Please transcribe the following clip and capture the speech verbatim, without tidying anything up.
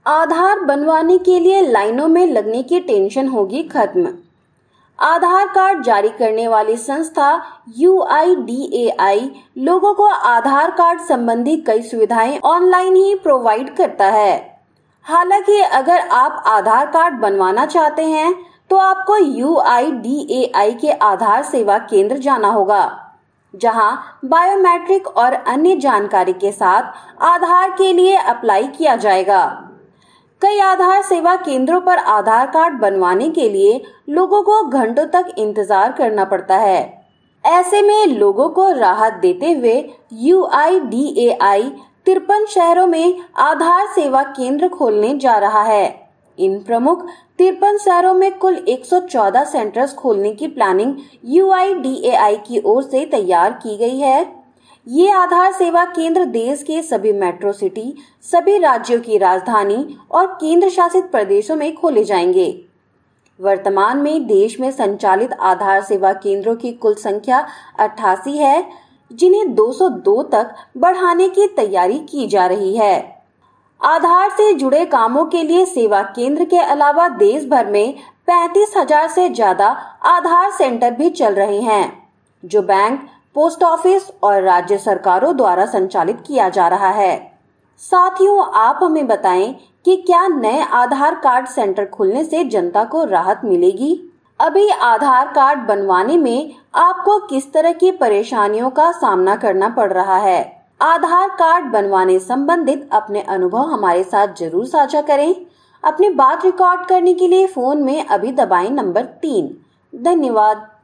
आधार बनवाने के लिए लाइनों में लगने की टेंशन होगी खत्म। आधार कार्ड जारी करने वाली संस्था यू आई डी ए आई लोगों को आधार कार्ड संबंधी कई सुविधाएं ऑनलाइन ही प्रोवाइड करता है। हालांकि अगर आप आधार कार्ड बनवाना चाहते हैं तो आपको यू आई डी ए आई के आधार सेवा केंद्र जाना होगा, जहां बायोमेट्रिक और अन्य जानकारी के साथ आधार के लिए अप्लाई किया जाएगा। कई आधार सेवा केंद्रों पर आधार कार्ड बनवाने के लिए लोगों को घंटों तक इंतजार करना पड़ता है। ऐसे में लोगों को राहत देते हुए यू आई डी ए आई तिरपन शहरों में आधार सेवा केंद्र खोलने जा रहा है। इन प्रमुख तिरपन शहरों में कुल एक सौ चौदह सेंटर्स खोलने की planning U I D A I की ओर से तैयार की गई है। ये आधार सेवा केंद्र देश के सभी मेट्रो सिटी, सभी राज्यों की राजधानी और केंद्र शासित प्रदेशों में खोले जाएंगे। वर्तमान में देश में संचालित आधार सेवा केंद्रों की कुल संख्या अट्ठासी है, जिन्हें दो सौ दो तक बढ़ाने की तैयारी की जा रही है। आधार से जुड़े कामों के लिए सेवा केंद्र के अलावा देश भर में पैंतीस हजार से ज्यादा आधार सेंटर भी चल रहे हैं, जो बैंक, पोस्ट ऑफिस और राज्य सरकारों द्वारा संचालित किया जा रहा है। साथियों, आप हमें बताएं कि क्या नए आधार कार्ड सेंटर खुलने से जनता को राहत मिलेगी? अभी आधार कार्ड बनवाने में आपको किस तरह की परेशानियों का सामना करना पड़ रहा है? आधार कार्ड बनवाने संबंधित अपने अनुभव हमारे साथ जरूर साझा करें। अपनी बात रिकॉर्ड करने के लिए फोन में अभी दबाएं नंबर तीन। धन्यवाद।